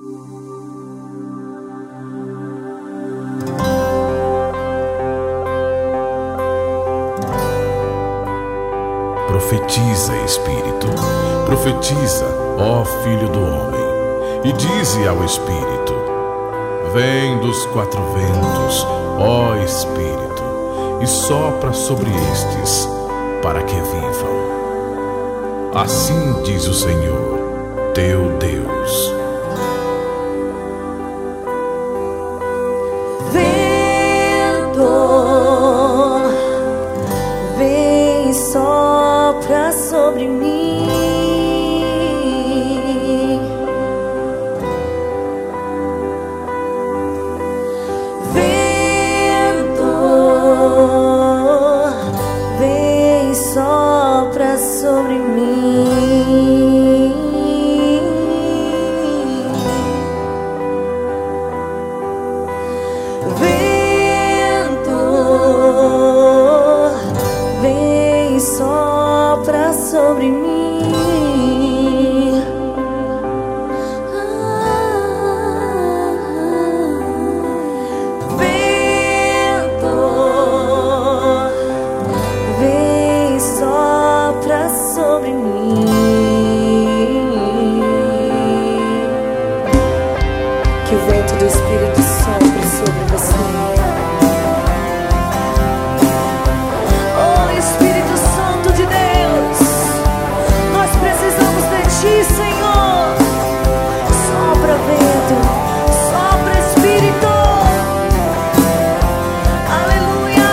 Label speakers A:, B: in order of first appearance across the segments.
A: Profetiza, Espírito, profetiza, ó Filho do Homem, e dize ao Espírito: vem dos quatro ventos, ó Espírito, e sopra sobre estes, para que vivam. Assim diz o Senhor, teu Deus.
B: Vento, vem e sopra sobre mim. Vento, vem e sopra sobre mim. Vento, vem e sopra sobre mim. Vento, vem e sopra sobre mim. Que o vento do Espírito sopre sobre você. Oh Espírito Santo de Deus, nós precisamos de Ti, Senhor. Sopra vento, sopra Espírito. Aleluia.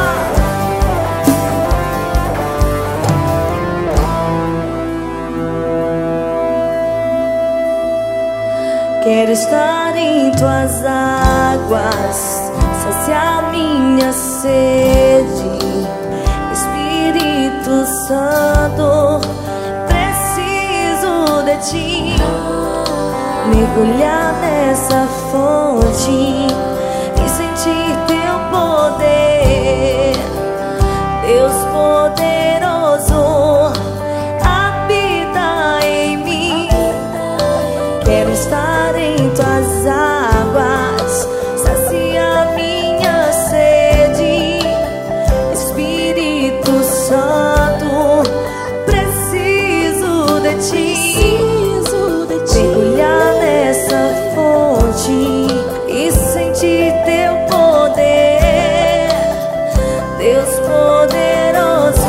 B: Quero estar em Tuas águas, saciar minha sede. Espírito Santo, preciso de Ti. Mergulhar nessa fonte e sentir Teu poder. Deus poderoso, habita em mim. Quero estar em Tuas águas, saciar minha sede. Espírito Santo, preciso de Ti. Mergulhar nessa fonte e sentir Teu poder. Deus poderoso.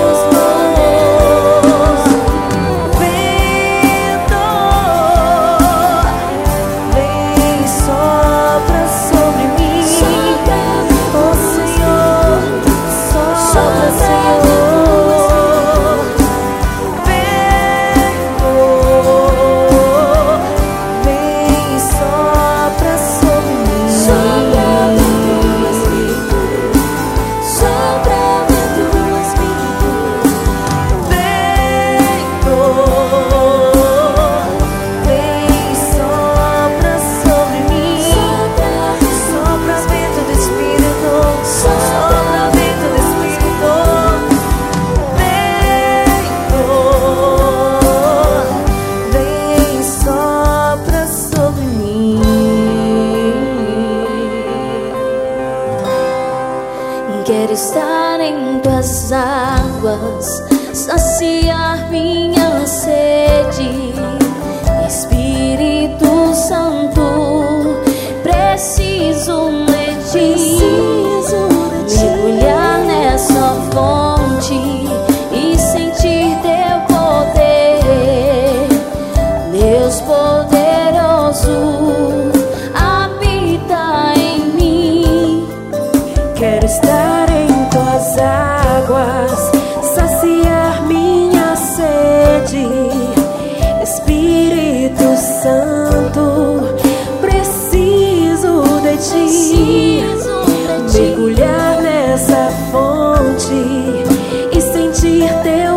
B: Vento, vem e sopra sobre mim. Oh Senhor, sopra, Senhor. Vento, vem e sopra sobre mim. Quero estar em Tuas águas, saciar minha sede. Espírito Santo, preciso de Ti. Mergulhar nessa fonte e sentir Teu poder. Deus poderoso, habita em mim. Quero estar em Tuas águas, saciar minha sede. Espírito Santo, preciso de Ti. Mergulhar nessa fonte e sentir Teu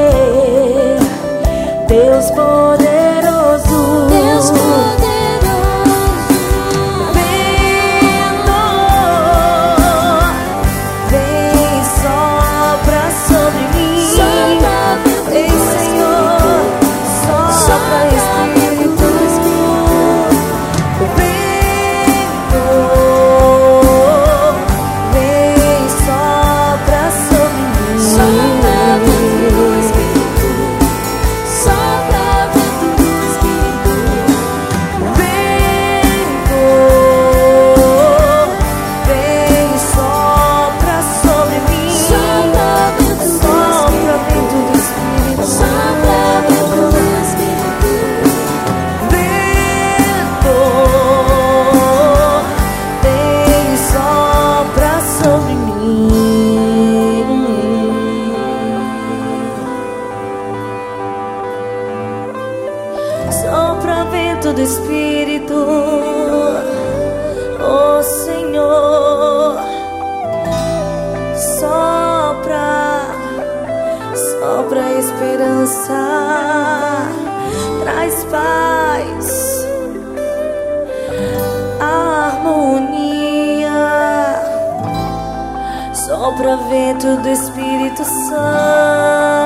B: poder. Deus poderoso, Deus poderoso. do Espírito, oh Senhor. Sopra esperança, traz paz, harmonia. Sopra vento do Espírito Santo.